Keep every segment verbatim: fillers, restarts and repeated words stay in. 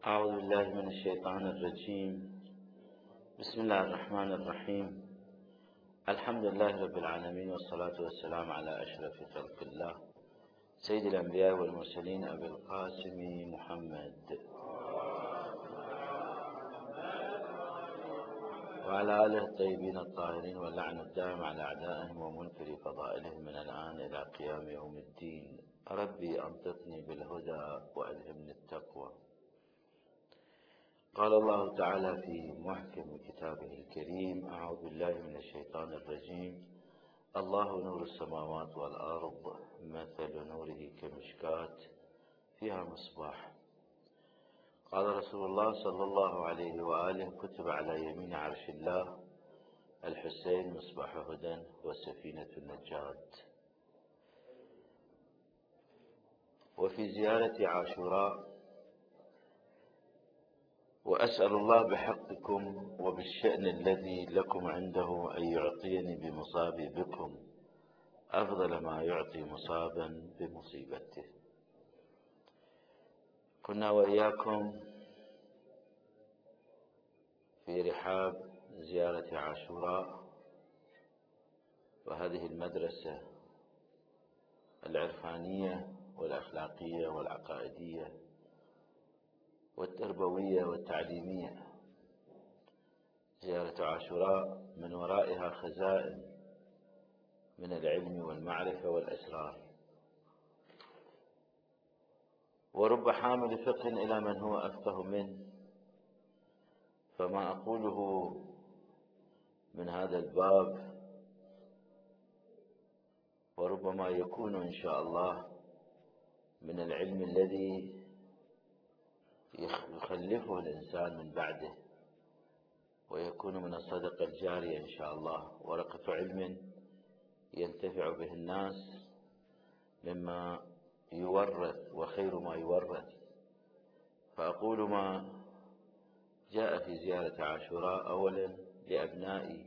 أعوذ بالله من الشيطان الرجيم. بسم الله الرحمن الرحيم. الحمد لله رب العالمين، والصلاة والسلام على أشرف خلق الله سيد الأنبياء والمرسلين أبي القاسم محمد وعلى آله الطيبين الطاهرين، واللعن الدائم على أعدائهم ومنكر فضائلهم من الآن إلى قيام يوم الدين. ربي أنطقني بالهدى وألهمني التقوى. قال الله تعالى في محكم كتابه الكريم: أعوذ بالله من الشيطان الرجيم. الله نور السماوات والأرض، مثل نوره كمشكاة فيها مصباح. قال رسول الله صلى الله عليه وآله: كتب على يمين عرش الله الحسين مصباح هدى وسفينة النجاة. وفي زيارة عاشوراء: وأسأل الله بحقكم وبالشأن الذي لكم عنده أن يعطيني بمصابي بكم أفضل ما يعطي مصابا بمصيبته. كنا وإياكم في رحاب زيارة عاشوراء، وهذه المدرسة العرفانية والأخلاقية والعقائدية والتربوية والتعليمية. زيارة عاشوراء من ورائها خزائن من العلم والمعرفة والأسرار، ورب حامل فقه إلى من هو أفقه منه. فما أقوله من هذا الباب وربما يكون إن شاء الله من العلم الذي يخلفه الإنسان من بعده، ويكون من الصدقة الجارية إن شاء الله، ورقة علم ينتفع به الناس مما يورث وخير ما يورث. فأقول ما جاء في زيارة عاشوراء أولا لأبنائي،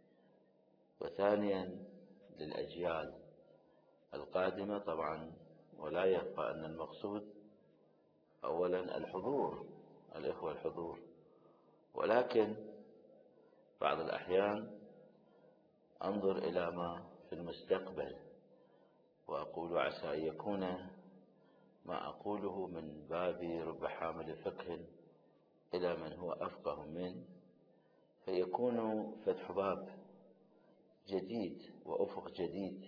وثانيا للأجيال القادمة طبعا. ولا يخفى أن المقصود أولا الحضور، الإخوة الحضور، ولكن بعض الأحيان أنظر إلى ما في المستقبل وأقول عسى أن يكون ما أقوله من باب رب حامل فقه إلى من هو أفقه منه، فيكون فتح باب جديد وأفق جديد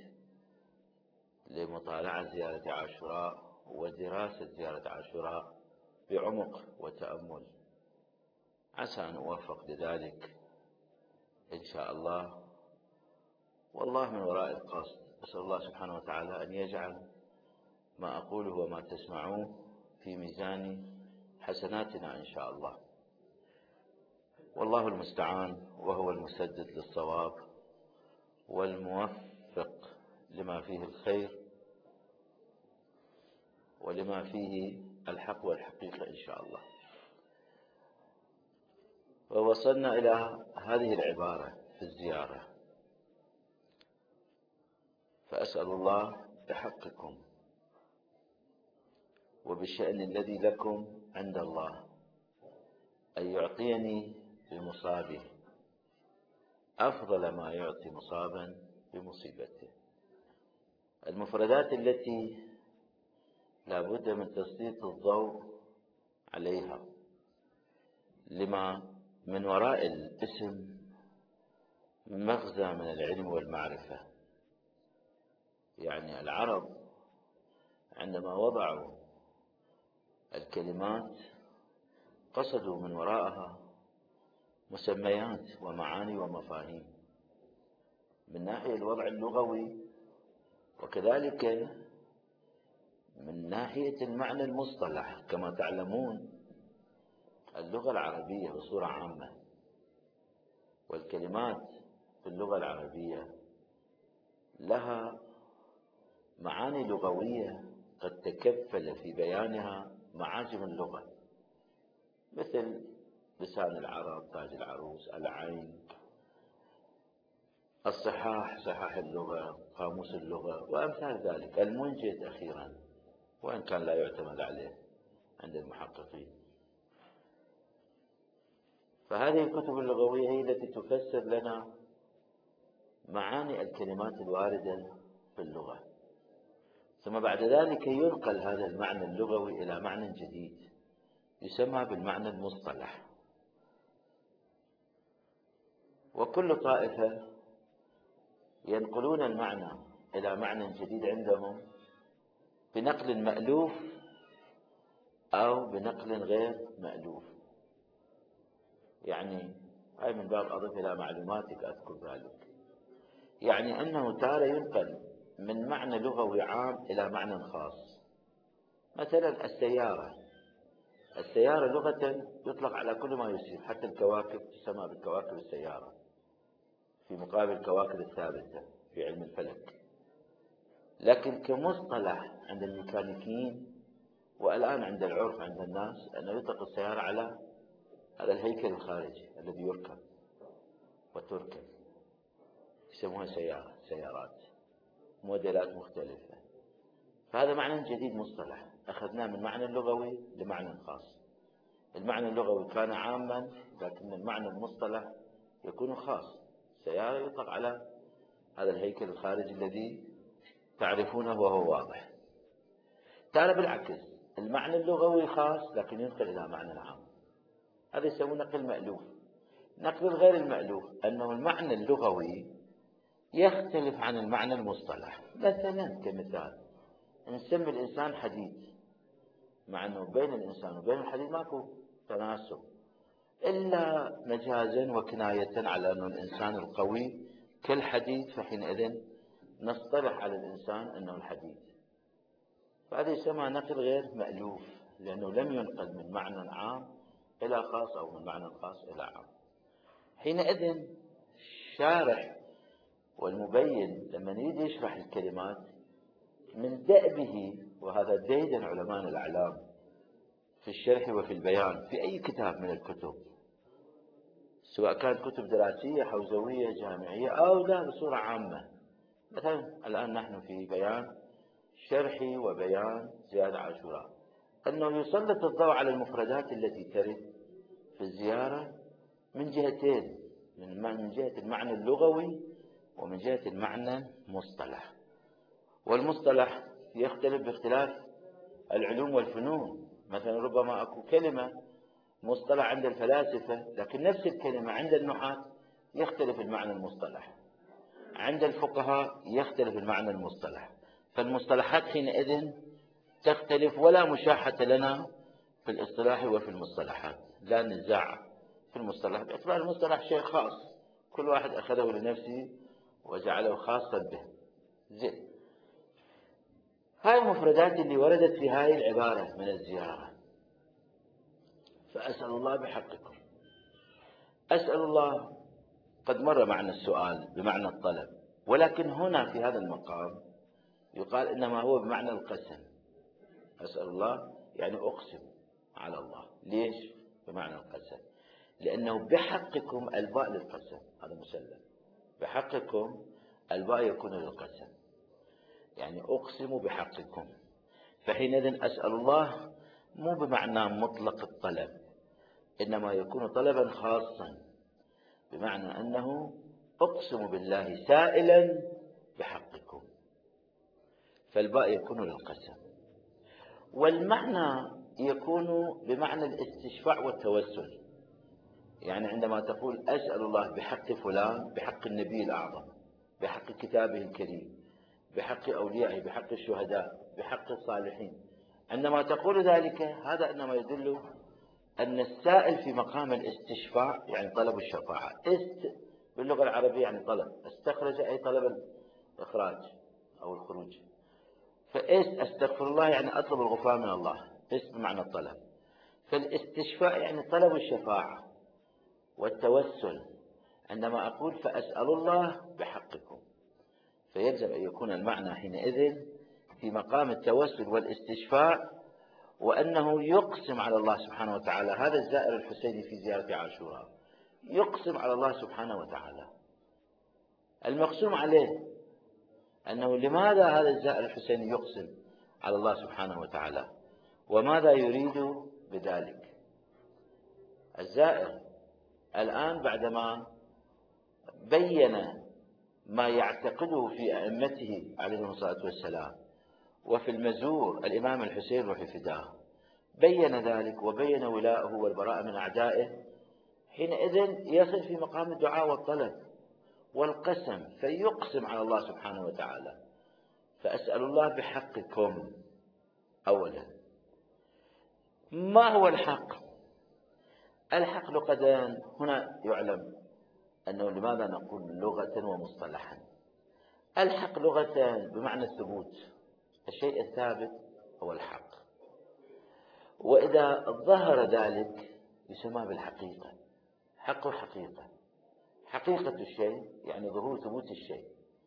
لمطالعة زيارة عاشوراء ودراسة زيارة عاشوراء بعمق وتأمل. عسى أن أوفق لذلك إن شاء الله، والله من وراء القصد. أسأل الله سبحانه وتعالى أن يجعل ما أقوله وما تسمعوه في ميزان حسناتنا إن شاء الله. والله المستعان، وهو المسدد للصواب والموفق لما فيه الخير ولما فيه الحق والحقيقة إن شاء الله. ووصلنا إلى هذه العبارة في الزيارة: فأسأل الله بحقكم وبالشأن الذي لكم عند الله أن يعطيني بمصابه أفضل ما يعطي مصابا بمصيبته. المفردات التي لا بد من تسليط الضوء عليها لما من وراء الاسم مغزى من العلم والمعرفة. يعني العرب عندما وضعوا الكلمات قصدوا من وراءها مسميات ومعاني ومفاهيم من ناحية الوضع اللغوي، وكذلك من ناحية المعنى المصطلح. كما تعلمون اللغة العربية بصورة عامة والكلمات في اللغة العربية لها معاني لغوية قد تكفل في بيانها معاجم اللغة، مثل لسان العرب، تاج العروس، العين، الصحاح، صحاح اللغة، قاموس اللغة، وأمثال ذلك. المنجد أخيرا، وإن كان لا يعتمد عليه عند المحققين. فهذه الكتب اللغوية هي التي تفسر لنا معاني الكلمات الواردة في اللغة، ثم بعد ذلك ينقل هذا المعنى اللغوي إلى معنى جديد يسمى بالمعنى المصطلح. وكل طائفة ينقلون المعنى إلى معنى جديد عندهم بنقل مألوف أو بنقل غير مألوف. يعني هاي من باب أضف إلى معلوماتك أذكر ذلك، يعني أنه تارة ينقل من معنى لغوي عام إلى معنى خاص. مثلا السيارة، السيارة لغة يطلق على كل ما يسير، حتى الكواكب تسمى بالكواكب السيارة في مقابل الكواكب الثابتة في علم الفلك. لكن كمصطلح عند الميكانيكيين والآن عند العرف عند الناس أنه يطلق السيارة على هذا الهيكل الخارجي الذي يركب وتركب، يسموها سيارة، سيارات موديلات مختلفة. فهذا معنى جديد مصطلح أخذناه من معنى اللغوي لمعنى خاص. المعنى اللغوي كان عاما، لكن المعنى المصطلح يكون خاص. سيارة يطلق على هذا الهيكل الخارجي الذي تعرفونه وهو واضح. تعال بالعكس، المعنى اللغوي خاص لكن ينقل إلى معنى عام، هذا يسمونه نقل مألوف. نقل غير المألوف أنه المعنى اللغوي يختلف عن المعنى المصطلح. مثلا كمثال نسمي الإنسان حديد، مع أنه بين الإنسان وبين الحديد ماكو تناسب إلا مجازا وكناية على أنه الإنسان القوي كالحديد، فحينئذ نصطلح على الإنسان أنه الحديد. فهذا يسمى نقل غير مألوف لأنه لم ينقل من معنى عام إلى خاص أو من معنى خاص إلى عام. حينئذ الشارح والمبين لما يريد يشرح الكلمات من دأبه، وهذا ديدا علماء الأعلام في الشرح وفي البيان في أي كتاب من الكتب، سواء كانت كتب دراسية حوزوية جامعية أو لا بصورة عامة. مثلا الآن نحن في بيان شرحي وبيان زياد عاشوراء، أنه يسلط الضوء على المفردات التي ترد في الزيارة من جهتين، من جهة المعنى اللغوي ومن جهة المعنى المصطلح. والمصطلح يختلف باختلاف العلوم والفنون. مثلا ربما أكو كلمة مصطلح عند الفلاسفة، لكن نفس الكلمة عند النحاة يختلف المعنى المصطلح، عند الفقهاء يختلف المعنى المصطلح. فالمصطلحات حينئذ تختلف، ولا مشاحة لنا في الاصطلاح وفي المصطلحات، لا نزاع في المصطلح باعتبار المصطلح شيء خاص كل واحد أخذه لنفسه وجعله خاصا به. زين، هاي المفردات اللي وردت في هاي العبارة من الزيارة، فأسأل الله بحقكم. أسأل الله قد مر معنا السؤال بمعنى الطلب، ولكن هنا في هذا المقام يقال إنما هو بمعنى القسم. أسأل الله يعني أقسم على الله. ليش بمعنى القسم؟ لأنه بحقكم الباء للقسم، هذا مسلم. بحقكم الباء يكون للقسم، يعني أقسم بحقكم. فحينئذ أسأل الله مو بمعنى مطلق الطلب، إنما يكون طلبا خاصا، بمعنى أنه أقسم بالله سائلا بحقكم، فالباء يكون للقسم. والمعنى يكون بمعنى الاستشفاع والتوسل، يعني عندما تقول أسأل الله بحق فلان، بحق النبي الأعظم، بحق كتابه الكريم، بحق أوليائه، بحق الشهداء، بحق الصالحين، عندما تقول ذلك هذا إنما يدل أن السائل في مقام الاستشفاع، يعني طلب الشفاعة. است باللغة العربية يعني طلب، استخرج أي طلب الإخراج أو الخروج. فاست استغفر الله يعني أطلب الغفران من الله، است بمعنى الطلب. فالاستشفاء يعني طلب الشفاعة والتوسل. عندما أقول فأسأل الله بحقكم، فيجب أن يكون المعنى حينئذ في مقام التوسل والاستشفاء، وأنه يقسم على الله سبحانه وتعالى. هذا الزائر الحسيني في زيارة عاشوراء يقسم على الله سبحانه وتعالى. المقسوم عليه أنه لماذا هذا الزائر الحسيني يقسم على الله سبحانه وتعالى، وماذا يريد بذلك؟ الزائر الآن بعدما بين ما يعتقده في أئمته عليهم الصلاة والسلام، وفي المزور الإمام الحسين روح فداه بين ذلك وبين ولاءه والبراءة من أعدائه، حينئذ يصل في مقام الدعاء والطلب والقسم، فيقسم على الله سبحانه وتعالى. فأسأل الله بحقكم. أولا، ما هو الحق؟ الحق لغة، هنا يعلم أنه لماذا نقول لغة ومصطلحا. الحق لغة بمعنى الثبوت، الشيء الثابت هو الحق، وإذا ظهر ذلك يسمى بالحقيقة. حق وحقيقة. حقيقة الشيء يعني ظهور ثبوت الشيء.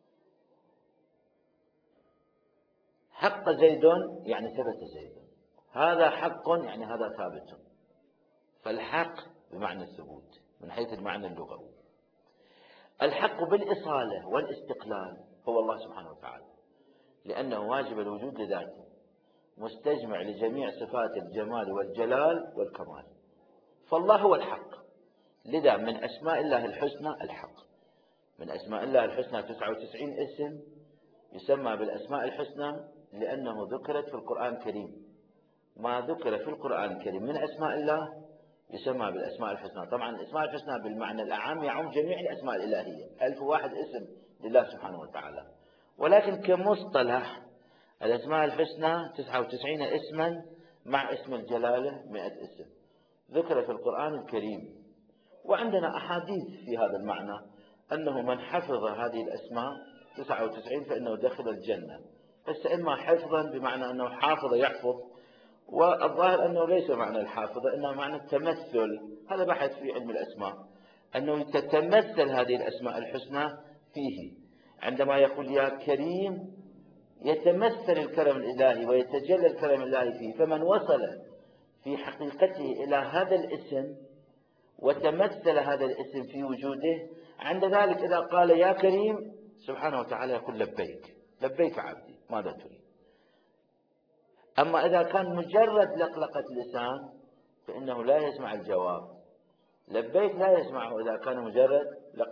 حق زيد يعني ثبت زيد، هذا حق يعني هذا ثابت. فالحق بمعنى الثبوت من حيث المعنى اللغوي. الحق بالإصالة والاستقلال هو الله سبحانه وتعالى، لأنه واجب الوجود لذاته، مستجمع لجميع صفات الجمال والجلال والكمال، فالله هو الحق. لذا من أسماء الله الحسنى الحق. من أسماء الله الحسنى تسعة وتسعين اسم يسمى بالأسماء الحسنى لأنه ذكرت في القرآن الكريم. ما ذكر في القرآن الكريم من أسماء الله يسمى بالأسماء الحسنى. طبعا الأسماء الحسنى بالمعنى الأعم يعم جميع الأسماء الإلهية، ألف واحد اسم لله سبحانه وتعالى، ولكن كمصطلح الأسماء الحسنى تسعة وتسعين اسما مع اسم الجلالة مئة اسم ذكر في القرآن الكريم. وعندنا أحاديث في هذا المعنى أنه من حفظ هذه الأسماء تسعة وتسعين فإنه دخل الجنة، بس إما حفظا بمعنى أنه حافظ يحفظ، والظاهر أنه ليس معنى الحافظ إنما معنى التمثل. هذا بحث في علم الأسماء، أنه تتمثل هذه الأسماء الحسنى فيه. عندما يقول يا كريم يتمثل الكرم الإلهي ويتجلى الكرم الإلهي فيه، فمن وصل في حقيقته إلى هذا الاسم وتمثل هذا الاسم في وجوده، عند ذلك إذا قال يا كريم سبحانه وتعالى يقول لبيك لبيك عبدي ماذا تريد. أما إذا كان مجرد لقلقة لسان فإنه لا يسمع الجواب. لبيك لا يسمعه إذا كان مجرد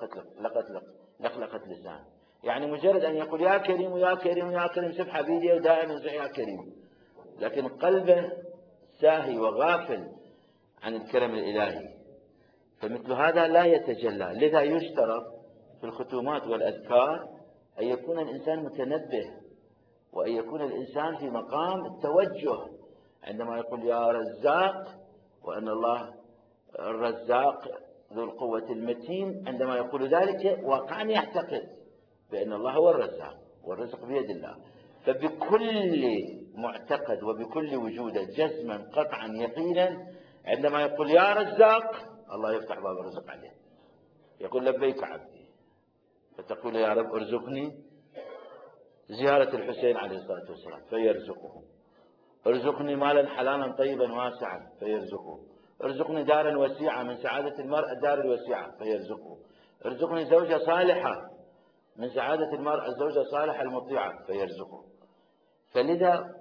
لقلقة لسان، يعني مجرد أن يقول يا كريم يا كريم يا كريم سبح بيدي ودائما يا كريم، لكن قلبه ساهي وغافل عن الكرم الإلهي، فمثل هذا لا يتجلى. لذا يشترط في الختومات والأذكار أن يكون الإنسان متنبه، وأن يكون الإنسان في مقام التوجه عندما يقول يا رزاق، وأن الله الرزاق ذو القوة المتين. عندما يقول ذلك واقعا يعتقد بأن الله هو الرزاق والرزق بيد الله، فبكل معتقد وبكل وجود جزما قطعا يقينا عندما يقول يا رزاق الله يفتح باب الرزق عليه، يقول لبيك عبدي، فتقول يا رب ارزقني زيارة الحسين عليه الصلاة والسلام فيرزقه، ارزقني مالا حلالا طيبا واسعا فيرزقه، ارزقني دارا وسيعة من سعادة المرء الدار الوسيعة فيرزقه، ارزقني زوجة صالحة من سعادة المرء الزوجة الصالحة المطيعة فيرزقه. فلذا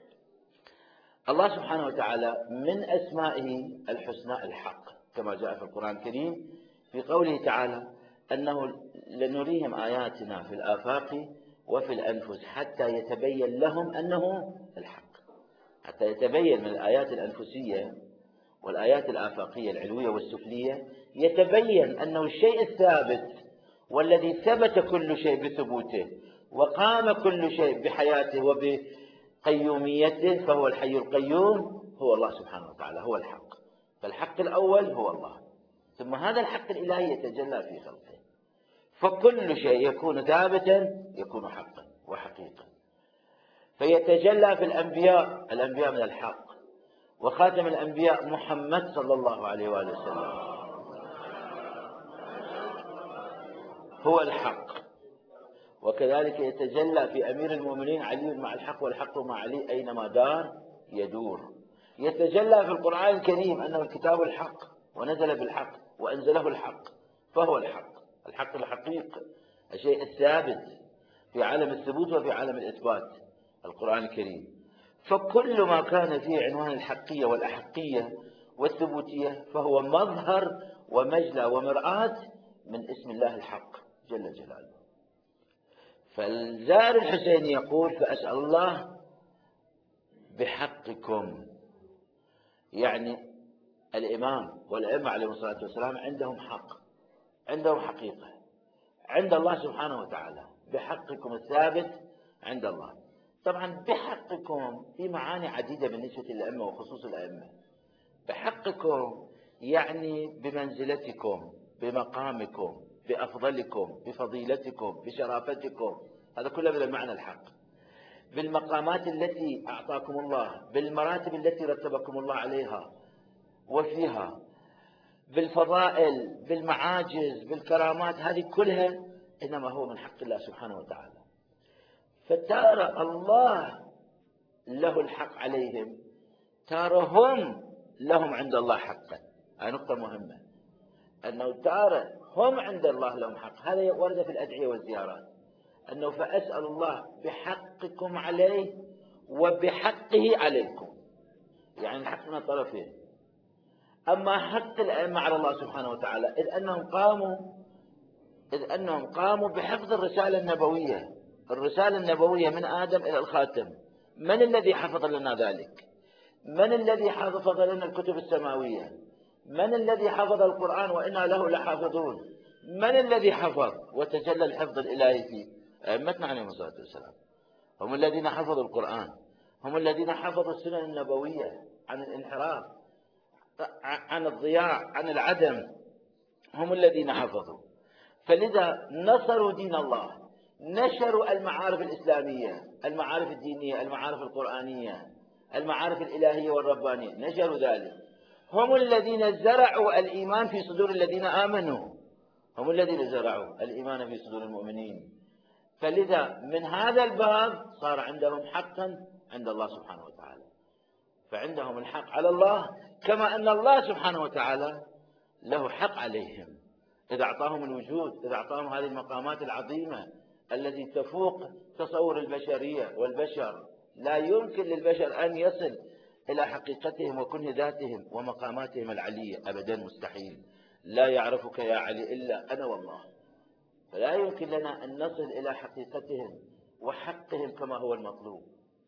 الله سبحانه وتعالى من أسمائه الحسنى الحق، كما جاء في القرآن الكريم في قوله تعالى أنه لنريهم آياتنا في الآفاق وفي الأنفس حتى يتبين لهم أنه الحق. حتى يتبين من الآيات الأنفسية والآيات الآفاقية العلوية والسفلية، يتبين أنه الشيء الثابت والذي ثبت كل شيء بثبوته وقام كل شيء بحياته وبقيوميته فهو الحي القيوم، هو الله سبحانه وتعالى، هو الحق. فالحق الأول هو الله، ثم هذا الحق الإلهي يتجلى في خلقه، فكل شيء يكون ثابتا يكون حقا وحقيقة. فيتجلى في الأنبياء، الأنبياء من الحق، وخاتم الأنبياء محمد صلى الله عليه وآله وسلم هو الحق. وكذلك يتجلى في أمير المؤمنين علي مع الحق، والحق مع علي أينما دار يدور. يتجلى في القرآن الكريم أنه الكتاب الحق ونزل بالحق وأنزله الحق، فهو الحق، الحق الحقيقي، الشيء الثابت في عالم الثبوت وفي عالم الإثبات، القرآن الكريم. فكل ما كان فيه عنوان الحقية والأحقية والثبوتية، فهو مظهر ومجلى ومرآة من اسم الله الحق جل جلاله. فالزائر الحسيني يقول: فأسأل الله بحقكم، يعني الإمام والأئمة عليهم الصلاة والسلام عندهم حق، عندهم حقيقة عند الله سبحانه وتعالى، بحقكم الثابت عند الله. طبعا بحقكم في معاني عديدة بالنسبة للأئمة وخصوص الأئمة. بحقكم يعني بمنزلتكم، بمقامكم، بأفضلكم، بفضيلتكم، بشرافتكم، هذا كله من المعنى الحق. بالمقامات التي أعطاكم الله، بالمراتب التي رتبكم الله عليها وفيها، بالفضائل، بالمعاجز، بالكرامات، هذه كلها إنما هو من حق الله سبحانه وتعالى. فترى الله له الحق عليهم، ترى هم لهم عند الله حقا. هذه نقطة مهمة، أنه ترى هم عند الله لهم حق. هذا ورد في الأدعية والزيارات، أنه فأسأل الله بحقكم عليه وبحقه عليكم، يعني الحق من الطرفين. أما حق الأئمة على الله سبحانه وتعالى إذ أنهم قاموا إذ أنهم قاموا بحفظ الرسالة النبوية، الرسالة النبوية من آدم إلى الخاتم. من الذي حفظ لنا ذلك؟ من الذي حفظ لنا الكتب السماوية؟ من الذي حفظ القرآن وإنا له لحافظون؟ من الذي حفظ وتجلى الحفظ الإلهي فيه؟ أئمتنا عليهم الصلاة والسلام. هم الذين حفظوا القرآن، هم الذين حفظوا السنن النبوية عن الانحراف، عن الضياع، عن العدم، هم الذين حفظوا. فلذا نصروا دين الله، نشروا المعارف الإسلامية، المعارف الدينية، المعارف القرآنية، المعارف الإلهية والربانية، نشروا ذلك. هم الذين زرعوا الإيمان في صدور الذين آمنوا، هم الذين زرعوا الإيمان في صدور المؤمنين. فلذا من هذا الباب صار عندهم حقا عند الله سبحانه وتعالى. فعندهم الحق على الله، كما أن الله سبحانه وتعالى له حق عليهم إذا أعطاهم الوجود، إذا أعطاهم هذه المقامات العظيمة التي تفوق تصور البشرية والبشر. لا يمكن للبشر أن يصل إلى حقيقتهم وكنه ذاتهم ومقاماتهم العلية، أبدا مستحيل. لا يعرفك يا علي إلا أنا والله. فلا يمكن لنا أن نصل إلى حقيقتهم وحقهم كما هو المطلوب.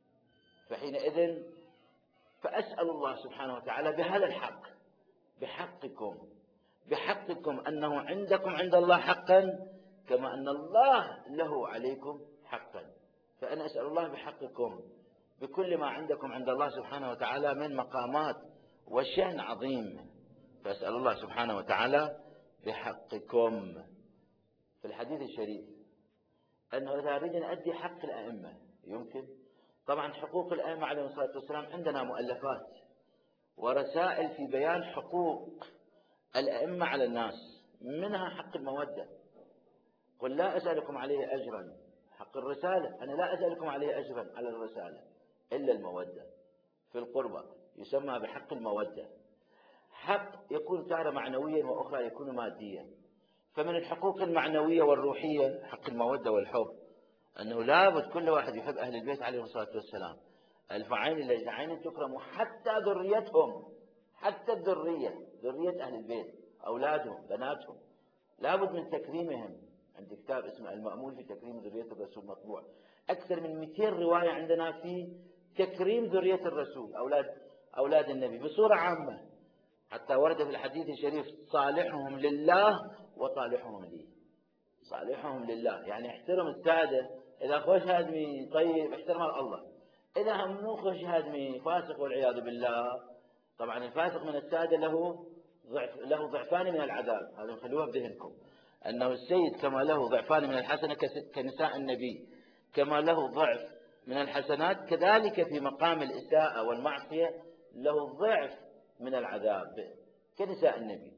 فحينئذ فأسأل الله سبحانه وتعالى بهذا الحق، بحقكم، بحقكم أنه عندكم عند الله حقا كما أن الله له عليكم حقا. فأنا أسأل الله بحقكم بكل ما عندكم عند الله سبحانه وتعالى من مقامات وشأن عظيم. فأسأل الله سبحانه وتعالى بحقكم. في الحديث الشريف أنه إذا أريد أن أدي حق الأئمة يمكن. طبعا حقوق الأئمة عليهم الصلاة والسلام عندنا مؤلفات ورسائل في بيان حقوق الأئمة على الناس، منها حق المودة. قل لا أسألكم عليه أجرا، حق الرسالة أنا لا أسألكم عليه أجرا على الرسالة إلا المودة في القربة، يسمى بحق المودة. حق يكون تارة معنويا وأخرى يكون ماديا. فمن الحقوق المعنوية والروحية حق المودة والحب، أنه لابد كل واحد يحب أهل البيت عليهم الصلاة والسلام. ألف عين لجن عين تكرم، حتى ذريتهم، حتى الذرية، ذرية أهل البيت، أولادهم، بناتهم، لابد من تكريمهم. عندي كتاب اسمه المأمول في تكريم ذرية الرسول مطبوع، أكثر من مئتين رواية عندنا في تكريم ذرية الرسول، أولاد أولاد النبي بصورة عامة. حتى ورد في الحديث الشريف صالحهم لله وطالحهم لي. صالحهم لله يعني احترم السادة، إذا خوش هادمي طيب احترم الله، إذا هم مو خوش هادمي فاسق والعياذ بالله. طبعا الفاسق من السادة له ضعف، له ضعفان من العذاب، هذا خلوها بذهنكم، أنه السيد كما له ضعفان من الحسنة كنساء النبي، كما له ضعف من الحسنات كذلك في مقام الإساءة والمعصية له ضعف من العذاب كنساء النبي.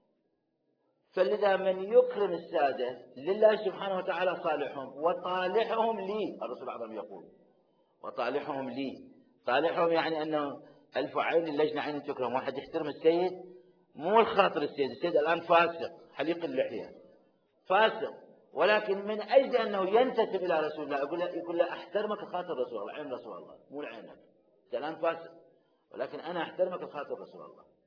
فلذا من يكرم السادة لله سبحانه وتعالى صالحهم، وطالحهم لي، الرسول الأعظم يقول وطالحهم لي. طالحهم يعني أنه ألف عين اللجنة عين تكرم. واحد يحترم السيد، مو الخاطر السيد، السيد الآن فاسق حليق اللحية فاسق، ولكن من أجل أنه ينتسب إلى رسول الله يقول له, يقول له أحترمك خاطر رسول الله، عين رسول الله مو لعينك، أنت الآن فاسق ولكن أنا أحترمك خاطر رسول الله.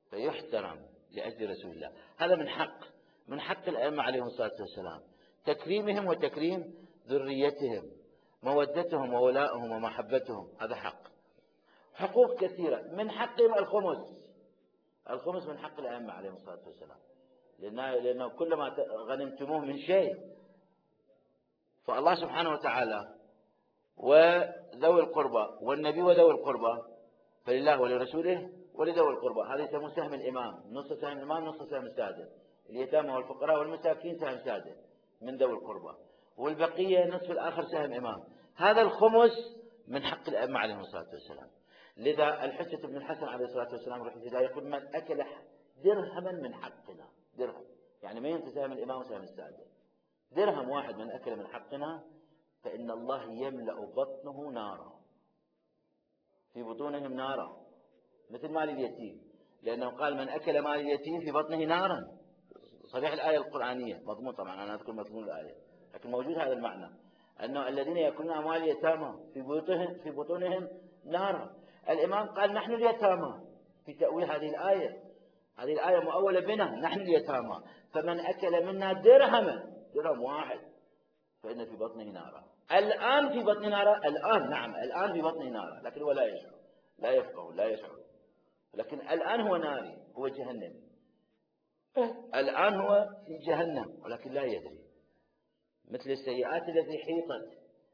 فيحترم لأجل رسول الله. هذا من حق من حق الأئمة عليهم الصلاة والسلام، تكريمهم وتكريم ذريتهم، مودتهم وولائهم ومحبتهم، هذا حق. حقوق كثيرة، من حقهم الخمس. الخمس من حق الأئمة عليهم الصلاة والسلام، لأنه كلما غنمتموه من شيء، فالله سبحانه وتعالى وذوي القربى والنبي وذوي القربى فلله ولرسوله ولذوي القربى، هذا يسمون سهم الإمام، نص سهم الإمام نص سهم السادة، اليتامى والفقراء والمساكين سهم سادة من ذوي القربى، والبقية نصف الآخر سهم إمام. هذا الخمس من حق الأئمة عليهم الصلاة والسلام. لذا الحجة بن الحسن عليه الصلاة والسلام رحمه الله يقول: من أكل درهما من حقنا، درهم يعني ما ينفي سهم الإمام وسهم السادة، درهم واحد من أكل من حقنا فإن الله يملأ بطنه نارا، في بطونهم نارا، مثل مال اليتيم، لأنه قال: من أكل مال اليتيم في بطنه نارا. صريح الآية القرآنية، مضمون طبعا، أنا أذكر مضمون الآية، لكن موجود هذا المعنى، أنه الذين يأكلون أموال اليتامى في بطونهم في بطونهم نارا. الإمام قال: نحن اليتامى، في تأويل هذه الآية، هذه الآية مؤولة بنا، نحن اليتامى، فمن أكل منا درهما، درهم واحد، فإن في بطنه نارا. الآن في بطن نارا، الآن نعم، الآن في بطنه نارا، لكن هو لا يشعر، لا يفقه، لا يشعر، لكن الآن هو ناري، هو جهنم، الآن هو في جهنم ولكن لا يدري. مثل السيئات التي حيطت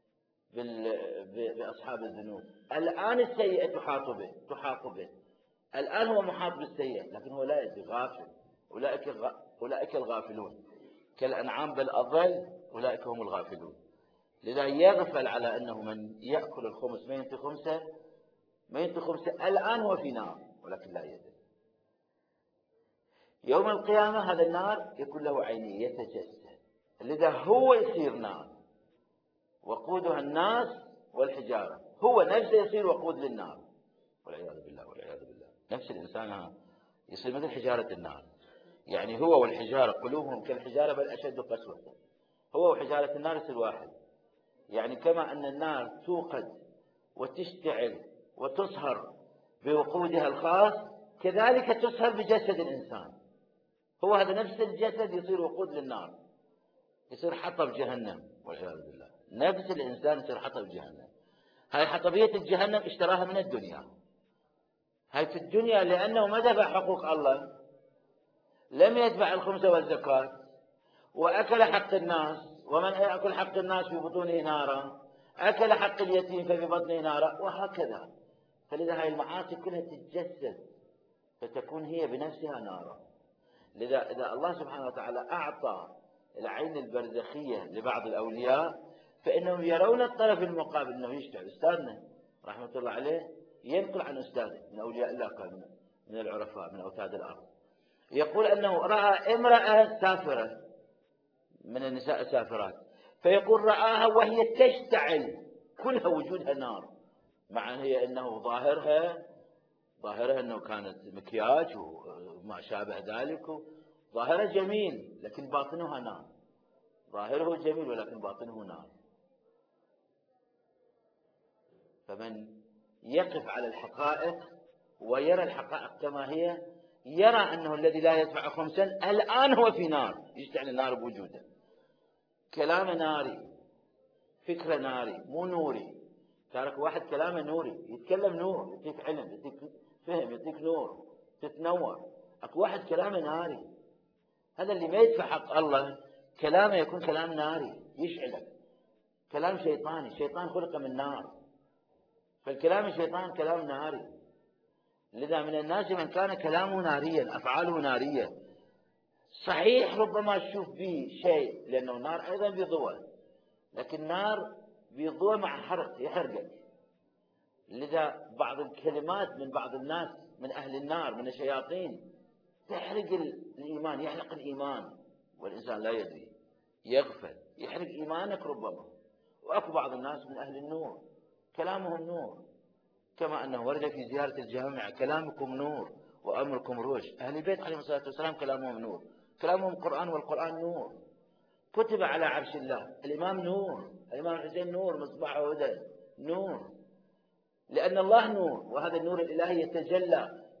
بأصحاب الذنوب، الآن السيئة تحاط به تحاط به الآن هو محاط بالسيئة، لكن هو لا يدري، غافل. أولئك أولئك الغافلون كالأنعام بل أضل، أولئك هم الغافلون. لذا يغفل على أنه من يأكل الخمس ما ينفي خمسة ما ينفي خمسة الآن هو في نار ولكن لا يدري. يوم القيامة هذا النار يكون له عينين يتجسد، لذا هو يصير نار، وقودها الناس والحجارة، هو نفسه يصير وقود للنار، والعياذ بالله والعياذ بالله. نفس الإنسان يصير مثل حجارة النار، يعني هو والحجارة قلوبهم كالحجارة بل أشد قسوة، هو وحجارة النار يصير واحد. يعني كما أن النار توقد وتشتعل وتصهر بوقودها الخاص، كذلك تصهر بجسد الإنسان، هو هذا نفس الجسد يصير وقود للنار، يصير حطب جهنم والعياذ بالله. نفس الإنسان يصير حطب جهنم. هاي حطبية الجهنم اشتراها من الدنيا، هاي في الدنيا، لأنه ما دفع حقوق الله، لم يدفع الخمسة والزكاة، وأكل حق الناس، ومن يأكل حق الناس في بطونه نارا، أكل حق اليتيم ففي بطنه نارا، وهكذا. فلذا هاي المعاصي كلها تتجسد فتكون هي بنفسها نارا. لذا إذا الله سبحانه وتعالى أعطى العين البرزخية لبعض الأولياء فإنهم يرون الطرف المقابل، أنه يشتعل. أستاذنا رحمة الله عليه ينقل عن أستاذه من أولياء الله، كان من العرفاء من أوتاد الأرض، يقول أنه رأى امرأة سافرة من النساء السافرات، فيقول رآها وهي تشتعل كلها وجودها نار، مع هي أنه ظاهرها ظاهرها أنه كانت مكياج وما شابه ذلك، ظاهرها جميل لكن باطنها نار، ظاهره جميل ولكن باطنه نار. فمن يقف على الحقائق ويرى الحقائق كما هي، يرى أنه الذي لا يدفع خمسا الآن هو في نار، يشتعل النار بوجوده، كلام ناري، فكرة ناري، مو نوري. تارك واحد كلامه نوري، يتكلم نور، يديك علم، يديك فهم، يديك نور، تتنور. اكو واحد كلامه ناري، هذا اللي ما يدفع حق الله كلامه يكون كلام ناري يشعلك، كلام شيطاني، الشيطان خلق من نار، فالكلام الشيطان كلام ناري. لذا من الناس من كان كلامه ناريا أفعاله نارية، صحيح ربما تشوف به شيء لأنه نار أيضا بضوء، لكن نار بضوء مع حرق يحرقك. لذا بعض الكلمات من بعض الناس من أهل النار من الشياطين تحرق الإيمان، يحرق الإيمان والإنسان لا يدري، يغفل، يحرق إيمانك ربما. وأكو بعض الناس من أهل النور كلامهم نور، كما أنه ورد في زيارة الجامع كلامكم نور وأمركم رشد. أهل البيت عليهم الصلاة والسلام كلامهم نور، كلامهم قرآن والقرآن نور، كتب على عرش الله، الإمام نور، الإمام الحسين نور، مصباح هدى نور، لأن الله نور، وهذا النور الإلهي يتجلى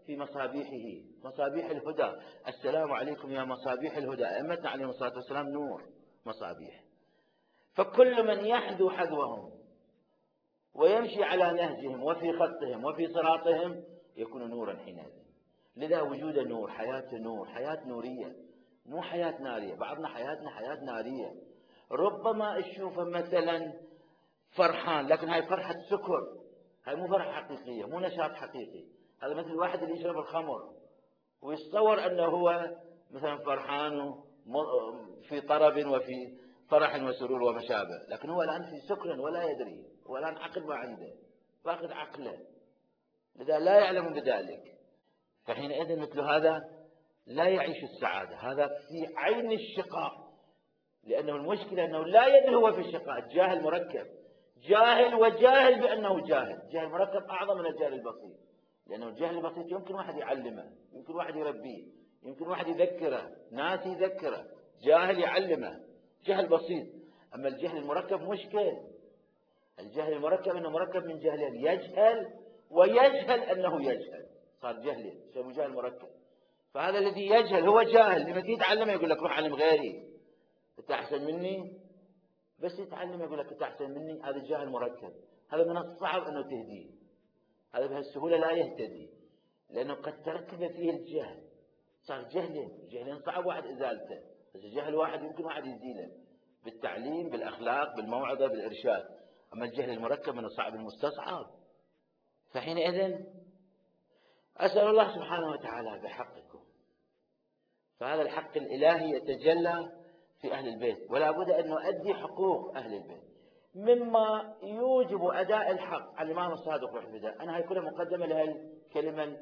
في مصابيحه، مصابيح الهدى. السلام عليكم يا مصابيح الهدى، أئمتنا عليهم الصلاة والسلام نور مصابيح. فكل من يحذو حذوهم ويمشي على نهجهم وفي خطهم وفي صراطهم يكون نورا حينئذ. لذا وجود نور، حياة نور، حياة نورية، مو حياة نارية. بعضنا حياتنا حياة نارية، ربما تشوفه مثلا فرحان، لكن هاي فرحة سكر، هاي مو فرحة حقيقية، مو نشاط حقيقي. هذا مثل الواحد اللي يشرب الخمر ويتصور أنه هو مثلا فرحان في طرب وفي فرح وسرور وما شابه، لكن هو الآن في سكر ولا يدري، هو الآن عقل ما عنده، فاقد عقله، لذا لا يعلم بذلك. فحينئذ مثل هذا لا يعيش السعادة، هذا في عين الشقاء. لأنه المشكلة أنه لا يدري هو في الشقاء، جاهل مركب، جاهل وجاهل بأنه جاهل. جاهل مركب أعظم من الجاهل البسيط، لأنه الجاهل البسيط يمكن واحد يعلمه، يمكن واحد يربيه، يمكن واحد يذكره، ناس يذكره، جاهل يعلمه، جهل بسيط. أما الجهل المركب مشكل. الجهل المركب أنه مركب من جهلين، يجهل ويجهل أنه يجهل، صار جهلين، يسمى جهل مركب. فهذا الذي يجهل هو جاهل، لما تيجي تعلمه يقول لك روح علم غيري، أنت أحسن مني، بس يتعلم يقول لك أنت أحسن مني. هذا جاهل مركب، هذا من الصعب أنه تهديه، هذا بهالسهولة لا يهتدي، لأنه قد تركب فيه الجهل، صار جهلين. جهلين صعب واحد إزالته، بس جهل واحد يمكن واحد يزيله بالتعليم، بالأخلاق، بالموعظة، بالإرشاد. أما الجهل المركب من الصعب المستصعب. فحينئذ أسأل الله سبحانه وتعالى بحقكم، فهذا الحق الإلهي يتجلى في أهل البيت، ولا بد أن نؤدي حقوق أهل البيت مما يوجب أداء الحق على الإمام الصادق روح الفداء. أنا هاي كلها مقدمة لهالكلمة،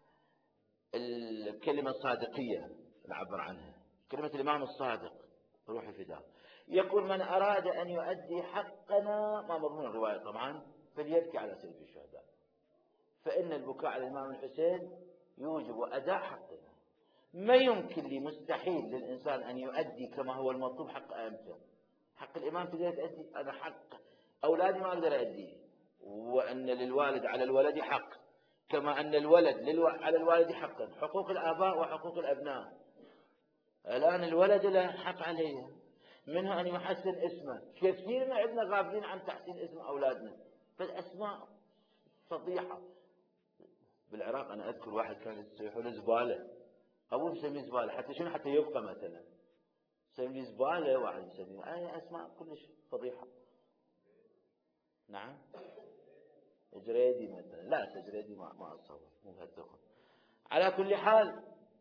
الكلمة الصادقية نعبر عنها، كلمة الإمام الصادق روح الفداء. يقول من أراد أن يؤدي حقنا، ما مضمون الرواية طبعا، فليبكي على سيف الشهداء، فإن البكاء على الإمام الحسين يوجب أداء حقنا. ما يمكن لي، مستحيل للإنسان أن يؤدي كما هو المطلوب حق أئمته. حق الإمام تقدر تؤدي، أنا حق أولادي ما أقدر أؤديه، وأن للوالد على الولد حق، كما أن الولد للو... على الوالد حقا، حقوق الآباء وحقوق الأبناء. الآن الولد له حق عليه، منها أن يحسن اسمه. كثير من عندنا غافلين عن تحسين اسم أولادنا، فالأسماء فضيحة. بالعراق أنا أذكر واحد كان يسمونه زبالة، أبوه يسميه زبالة، حتى شنو، حتى يبقى مثلا يسميه زبالة، واحد يسميه أي أسماء كلش فضيحة. نعم جريدي مثلا، لا جريدي ما ما أتصور، مو بهالدخل. على كل حال،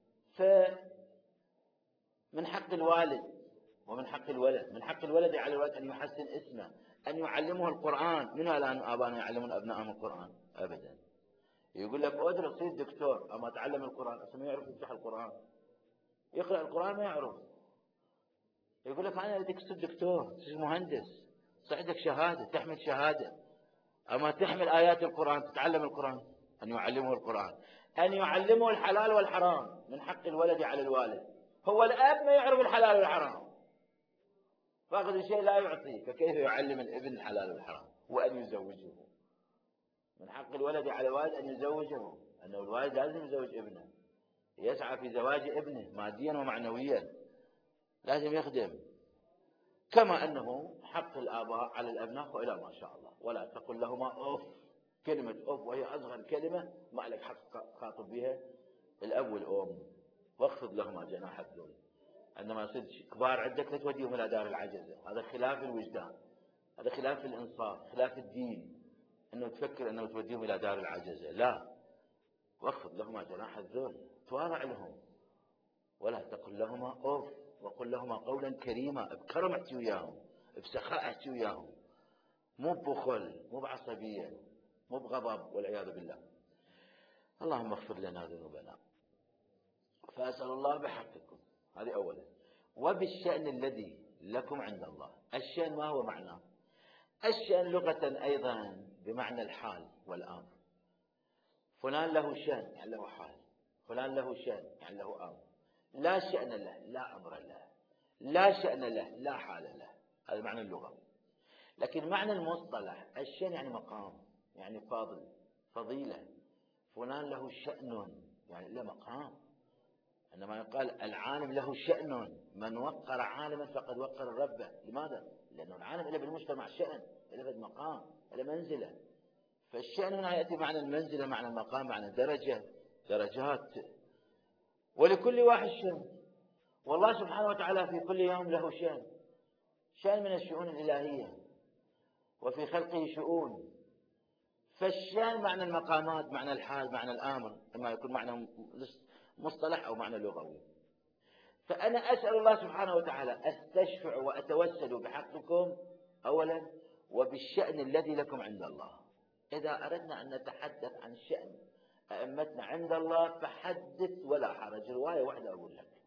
فمن حق الوالد ومن حق الولد، من حق الولد على الولد أن يحسن اسمه، أن يعلمه القرآن. من الآن آبانا يعلمون أبنائهم القرآن؟ أبدا. يقول لك أدرس صير دكتور، أما تعلم القرآن، أصلا ما يعرف يفتح القرآن، يقرأ القرآن ما يعرف. يقول لك أنا بدك تصير دكتور، تصير مهندس، صعدك شهادة، تحمل شهادة، أما تحمل آيات القرآن، تتعلم القرآن. أن يعلمه القرآن، أن يعلمه الحلال والحرام. من حق الولد على الوالد. هو الأب ما يعرف الحلال والحرام، فاقد الشيء لا يعطيه، فكيف يعلم الابن الحلال والحرام؟ وأن يزوجه. من حق الولد على الوالد أن يزوجه، أنه الوالد لازم يزوج ابنه، يسعى في زواج ابنه ماديا ومعنويا، لازم يخدم. كما أنه حق الآباء على الأبناء وإلى ما شاء الله. ولا تقل لهما أوف، كلمة أوف وهي أصغر كلمة ما لك حق خاطب بها الأب والأم، واخفض لهما جناح الذل. عندما صرت كبار عندك لا توديهم إلى دار العجزة، هذا خلاف الوجدان، هذا خلاف الإنصاف، خلاف الدين، أنه تفكر أنه توديهم إلى دار العجزة، لا. واخفض لهما جناح الذل، تواضع لهم، ولا تقل لهما أوف، وقل لهما قولا كريما. بكرم احكي وياهم، بسخاء احكي وياهم، مو ببخل، مو بعصبية، مو بغضب والعياذ بالله. اللهم اغفر لنا ذنوبنا. فأسأل الله بحقكم، هذه أولا. وبالشأن الذي لكم عند الله. الشأن ما هو معناه؟ الشأن لغة أيضا بمعنى الحال والأمر. فلان له شأن يعني له حال، فلان له شأن يعني له أمر. لا شأن له لا أمر له، لا شأن له لا حال له، هذا معنى اللغة. لكن معنى المصطلح، الشأن يعني مقام، يعني فاضل، فضيلة. فلان له شأن، يعني له مقام. عندما يقال العالم له شأن، من وقر عالما فقد وقر ربه. لماذا؟ لأنه العالم له بالمجتمع شأن، له مقام، له منزلة. فالشأن هنا يأتي معنى المنزلة، معنى المقام، معنى الدرجة، درجات. ولكل واحد شأن، والله سبحانه وتعالى في كل يوم له شأن، شأن من الشؤون الإلهية، وفي خلقه شؤون. فالشأن معنى المقامات، معنى الحال، معنى الآمر، إما يكون معنى مصطلح أو معنى لغوي. فأنا أسأل الله سبحانه وتعالى أستشفع وأتوسل بحقكم أولا وبالشأن الذي لكم عند الله. إذا أردنا أن نتحدث عن شأن أئمتنا عند الله فحدث ولا حرج. رواية واحدة أقول لك: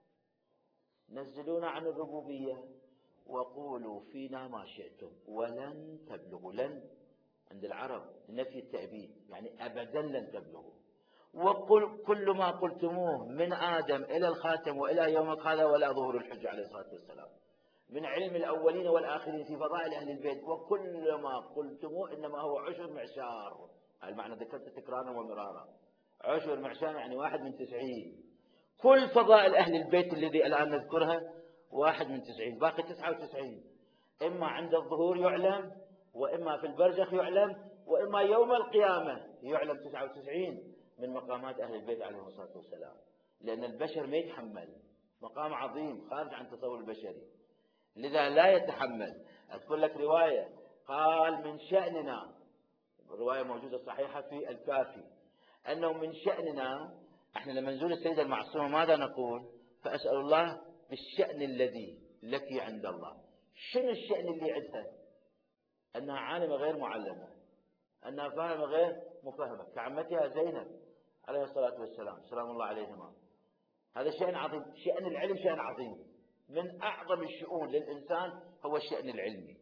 نزلونا عن الربوبية وقولوا فينا ما شئتم ولن تبلغوا. لن عند العرب نفي التأبيد، يعني أبدا لن تبلغوا. وقل كل ما قلتموه من آدم إلى الخاتم وإلى يومك هذا ولا ظهور الحجة عليه الصلاة والسلام، من علم الأولين والآخرين في فضائل أهل البيت، وكل ما قلتموه إنما هو عشر معشار. المعنى ذكرت تكرارا ومرارا. عشر معشار يعني واحد من تسعين. كل فضائل أهل البيت الذي الآن نذكرها واحد من تسعين، باقي تسعة وتسعين. إما عند الظهور يعلم، وإما في البرزخ يعلم، وإما يوم القيامة يعلم. تسعة وتسعين من مقامات أهل البيت عليهم الصلاة والسلام، لأن البشر ما يتحمل، مقام عظيم خارج عن تصور البشري، لذا لا يتحمل. أذكر لك رواية قال: من شأننا، رواية موجودة صحيحة في الكافي، أنه من شأننا احنا لما نزور السيدة المعصومة ماذا نقول؟ فأسأل الله بالشأن الذي لك عند الله. شنو الشأن اللي عندها؟ أنها عالمة غير معلمة، أنها فاهمة غير مفهمة، كعمتها زينب عليه الصلاة والسلام سلام الله عليهما. هذا شأن عظيم. شأن العلم شأن عظيم، من أعظم الشؤون للإنسان هو الشأن العلمي.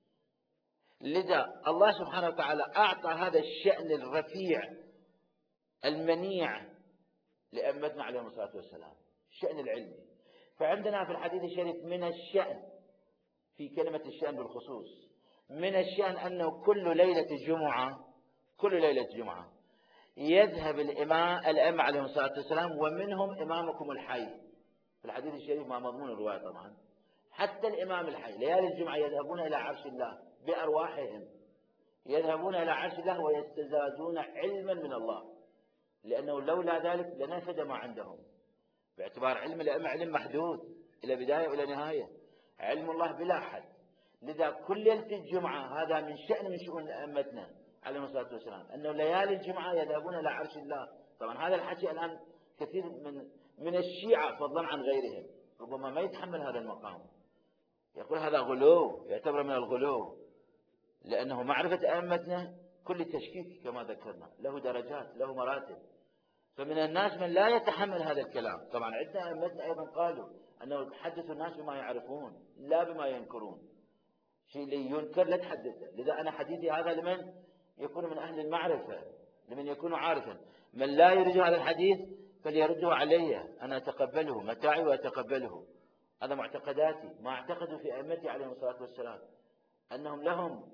لذا الله سبحانه وتعالى أعطى هذا الشأن الرفيع المنيع لأئمتنا عليهم الصلاة والسلام، الشأن العلمي. فعندنا في الحديث الشريف من الشأن، في كلمة الشأن بالخصوص، من الشأن أنه كل ليلة جمعة، كل ليلة جمعة يذهب الإمام الأئمة عليهم الصلاة والسلام ومنهم إمامكم الحي. في الحديث الشريف ما مضمون الرواية طبعا، حتى الإمام الحي ليالي الجمعة يذهبون إلى عرش الله بأرواحهم، يذهبون إلى عرش الله ويستزادون علما من الله، لأنه لولا ذلك لنفد ما عندهم، باعتبار علم الأئمة علم محدود إلى بداية وإلى نهاية، علم الله بلا حد. لذا كل ليلة الجمعة هذا من شأن من شؤون أئمتنا عليهم الصلاة والسلام، أنه ليالي الجمعة يذهبون إلى عرش الله. طبعا هذا الحكي الآن كثير من من الشيعة فضلا عن غيرهم ربما ما يتحمل هذا المقام، يقول هذا غلو، يعتبر من الغلو، لأنه معرفة أئمتنا كل تشكيك كما ذكرنا له درجات، له مراتب. فمن الناس من لا يتحمل هذا الكلام. طبعا عندنا أئمتنا أيضا قالوا أنه تحدث الناس بما يعرفون لا بما ينكرون. شيء اللي ينكر لا تحدثه. لذا أنا حديثي هذا لمن يكون من أهل المعرفة، لمن يكون عارفا. من لا يريد هذا الحديث فليرده علي، أنا أتقبله، متاعي وأتقبله. هذا معتقداتي، ما اعتقدوا في أئمتي عليهم الصلاة والسلام أنهم لهم،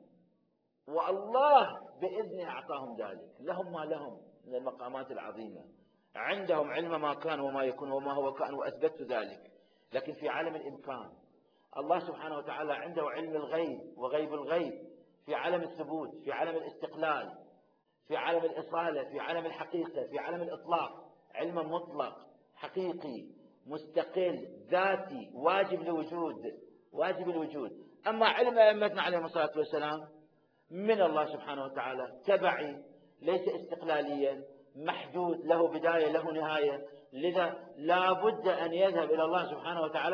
والله بإذنه أعطاهم ذلك، لهم ما لهم من المقامات العظيمة، عندهم علم ما كان وما يكون وما هو كان، وأثبتوا ذلك. لكن في عالم الإمكان الله سبحانه وتعالى عنده علم الغيب وغيب الغيب، في عالم الثبوت، في عالم الاستقلال، في عالم الإصالة، في عالم الحقيقة، في عالم الإطلاق، علم مطلق حقيقي مستقل ذاتي واجب الوجود، واجب الوجود. أما علم أئمتنا عليهم الصلاة والسلام من الله سبحانه وتعالى تبعي، ليس استقلاليا، محدود، له بداية له نهاية. لذا لا بد أن يذهب إلى الله سبحانه وتعالى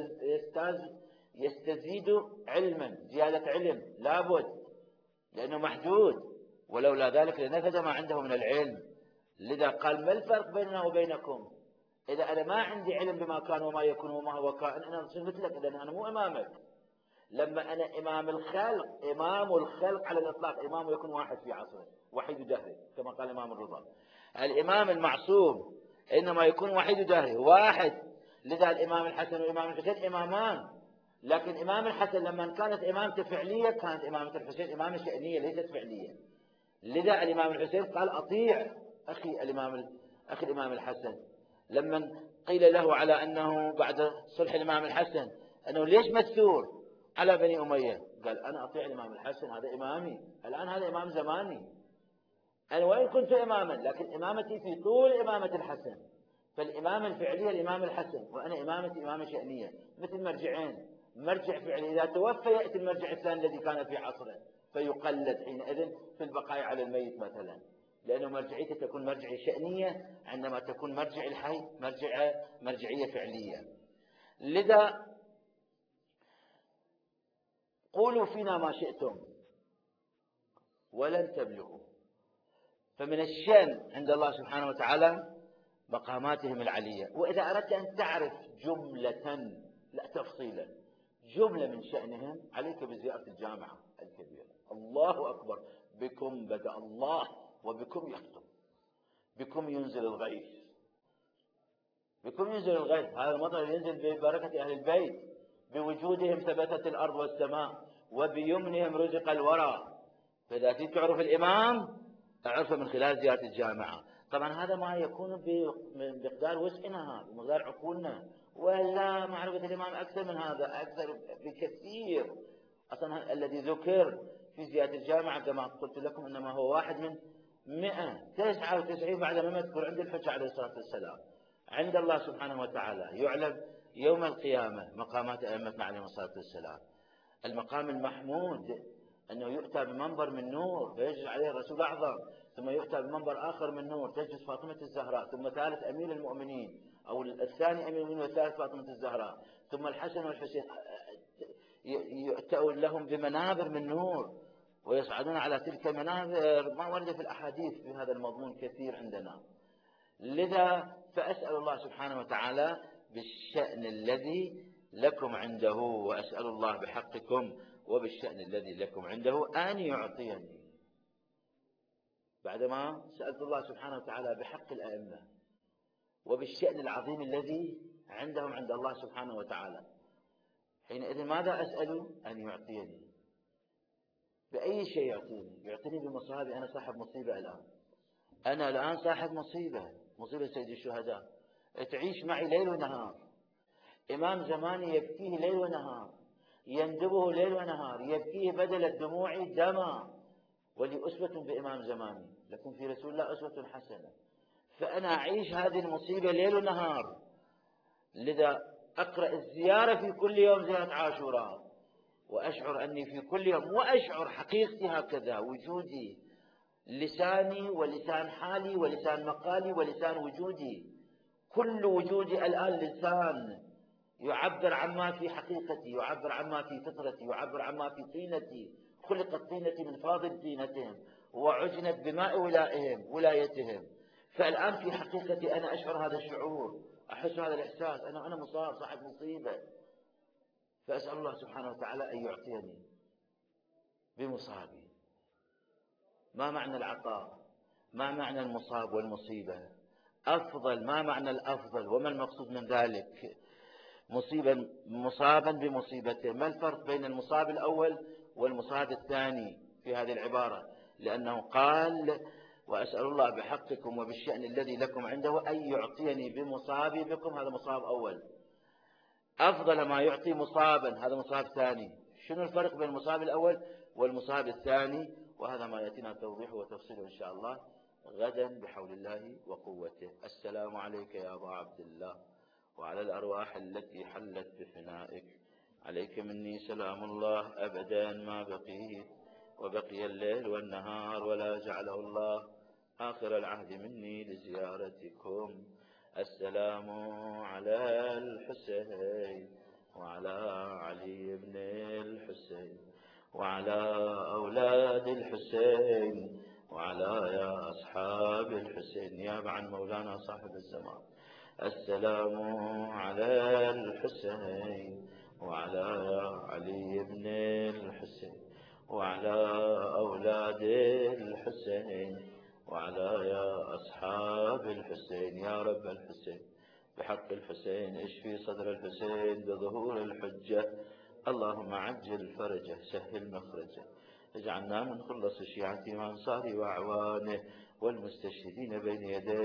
ويستزيد علما، زيادة علم لا بد، لأنه محدود، ولولا ذلك لنفذ ما عنده من العلم. لذا قال: ما الفرق بيننا وبينكم؟ إذا أنا ما عندي علم بما كان وما يكون وما هو كائن أنا أصير مثلك، إذا أنا مو إمامك. لما أنا إمام الخلق، إمام الخلق على الإطلاق، إمام يكون واحد في عصره وحيد دهره كما قال الإمام الرضا. الإمام المعصوم إنما يكون وحيد دهره واحد. لذا الإمام الحسن والإمام الحسين إمامان، لكن إمام الحسن لما كانت إمامته فعلية كانت إمامة الحسين إمامة شأنية ليست فعلية. لذا الإمام الحسين قال: أطيع أخي الإمام أخي الإمام الحسن لما قيل له على أنه بعد صلح الإمام الحسن أنه ليش مثور على بني أمية، قال أنا أطيع الإمام الحسن، هذا إمامي، الآن هذا إمام زماني، أنا وإن كنت إماما لكن إمامتي في طول إمامة الحسن، فالإمامة الفعلية الإمام الحسن، وأنا إمامتي إمامة شأنية، مثل مرجعين، مرجع فعلي إذا توفى يأتي المرجع الثاني الذي كان في عصره فيقلد حينئذ في البقاء على الميت مثلا، لأنه مرجعيته تكون مرجعية شأنية عندما تكون مرجع الحي مرجع مرجعية فعلية. لذا قولوا فينا ما شئتم ولن تبلغوا. فمن الشأن عند الله سبحانه وتعالى مقاماتهم العلية. وإذا أردت أن تعرف جملة لا تفصيلا جملة من شأنهم عليك بزيارة الجامعة الكبيرة. الله أكبر، بكم بدأ الله وبكم يختم، بكم ينزل الغيث، بكم ينزل الغيث، هذا المطر ينزل ببركة أهل البيت، بوجودهم ثبتت الأرض والسماء، وبيمنهم رزق الورى. فإذا تريد تعرف الإمام أعرفه من خلال زيارة الجامعة. طبعا هذا ما يكون بمقدار وسعنا بمقدار عقولنا، ولا معرفة الإمام أكثر من هذا، أكثر بكثير. أصلا الذي ذكر في زيارة الجامعة كما قلت لكم إنما هو واحد من مئة تسعة وتسعين بعد ما يذكر عند الحج عليه الصلاة والسلام. عند الله سبحانه وتعالى يعلم يوم القيامة مقامات أئمتنا عليهم الصلاة والسلام. المقام المحمود أنه يؤتى بمنبر من نور فيجلس عليه الرسول الأعظم، ثم يؤتى بمنبر آخر من نور تجلس فاطمة الزهراء، ثم ثالث أمير المؤمنين أو الثاني أمير المؤمنين والثالث فاطمة الزهراء، ثم الحسن والحسين يؤتون لهم بمنابر من نور ويصعدون على تلك المنابر. ما ورد في الأحاديث في هذا المضمون كثير عندنا. لذا فأسأل الله سبحانه وتعالى بالشأن الذي لكم عنده، وأسأل الله بحقكم وبالشأن الذي لكم عنده أن يعطيني، بعدما سألت الله سبحانه وتعالى بحق الأئمة وبالشأن العظيم الذي عندهم عند الله سبحانه وتعالى، حينئذ ماذا أسأل؟ أن يعطيني. بأي شيء يعطيني؟ يعطيني بمصابي. أنا صاحب مصيبة الآن، أنا الآن صاحب مصيبة، مصيبة سيد الشهداء، تعيش معي ليل ونهار. إمام زماني يبكيه ليل ونهار، يندبه ليل ونهار، يبكيه بدل الدموع دما. ولي أسوة بإمام زماني، لكم في رسول الله أسوة حسنة. فأنا أعيش هذه المصيبة ليل ونهار، لذا أقرأ الزيارة في كل يوم زيارة عاشوراء، وأشعر أني في كل يوم، وأشعر حقيقتي هكذا، وجودي لساني ولسان حالي ولسان مقالي ولسان وجودي، كل وجودي الآن لسان يعبر عما في حقيقتي، يعبر عما في فطرتي، يعبر عما في طينتي. خلقت طينتي من فاضل طينتهم وعجنت بماء ولائهم ولايتهم. فالآن في حقيقتي أنا أشعر هذا الشعور، أحس هذا الإحساس، أنا أنا مصاب صاحب مصيبة. فأسأل الله سبحانه وتعالى أن يعطيني بمصابي. ما معنى العطاء؟ ما معنى المصاب والمصيبة؟ أفضل، ما معنى الأفضل وما المقصود من ذلك؟ مصيبا مصابا بمصيبته، ما الفرق بين المصاب الأول والمصاب الثاني في هذه العبارة؟ لأنه قال وأسأل الله بحقكم وبالشأن الذي لكم عنده أن يعطيني بمصابي بكم، هذا مصاب أول. أفضل ما يعطي مصابا، هذا مصاب ثاني. شنو الفرق بين المصاب الأول والمصاب الثاني؟ وهذا ما يأتينا توضيحه وتفصيله إن شاء الله غدا بحول الله وقوته. السلام عليك يا أبا عبد الله وعلى الأرواح التي حلت بفنائك، عليك مني سلام الله أبدا ما بقيت، وبقي الليل والنهار ولا جعله الله آخر العهد مني لزيارتكم. السلام على الحسين وعلى علي بن الحسين وعلى أولاد الحسين وعلى يا أصحاب الحسين، نيابة عن مولانا صاحب الزمان. السلام على الحسين وعلى علي بن الحسين وعلى أولاد الحسين وعلى يا أصحاب الحسين. يا رب الحسين بحق الحسين اشفي صدر الحسين بظهور الحجة، اللهم عجل فرجه سهل مخرجه، اجعلنا من خلص شيعته وأنصاره وأعوانه والمستشهدين بين يديه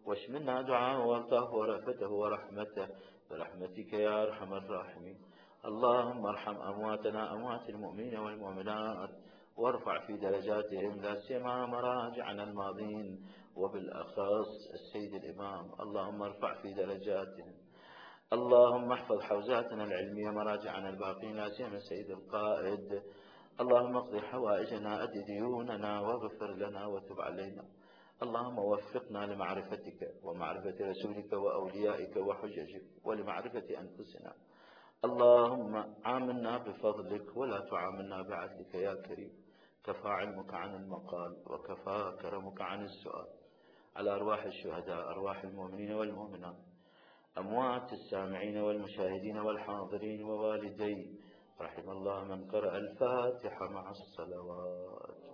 واشملنا دعاءه والطافه ورأفته ورحمته برحمتك يا أرحم الراحمين. اللهم ارحم أمواتنا أموات المؤمنين والمؤمنات وارفع في درجاتهم لا سيما مراجعنا الماضين وبالأخص السيد الإمام، اللهم ارفع في درجاتهم. اللهم احفظ حوزاتنا العلمية مراجعنا الباقين لا سيما السيد القائد. اللهم اقض حوائجنا أد ديوننا واغفر لنا وتب علينا. اللهم وفقنا لمعرفتك ومعرفة رسولك وأوليائك وحججك ولمعرفة أنفسنا. اللهم عاملنا بفضلك ولا تعاملنا بعدلك يا كريم. كفى علمك عن المقال وكفى كرمك عن السؤال. على أرواح الشهداء أرواح المؤمنين والمؤمنات أموات السامعين والمشاهدين والحاضرين ووالدي، رحم الله من قرأ الفاتحة مع الصلوات.